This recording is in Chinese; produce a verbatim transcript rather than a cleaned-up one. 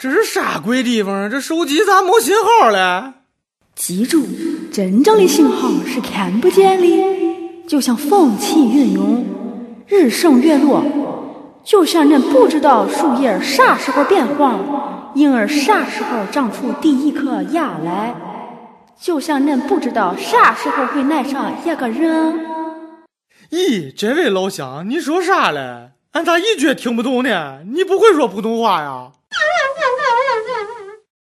这是啥鬼地方？这手机咋没信号了？ 记住，真正的信号是看不见的，就像风起云涌，日升月落，就像人不知道树叶啥时候变黄，婴儿啥时候长出第一颗牙来，就像人不知道啥时候会来上一个人。 咦，这位老乡，你说啥嘞？俺咋一句听不懂呢？你不会说普通话呀？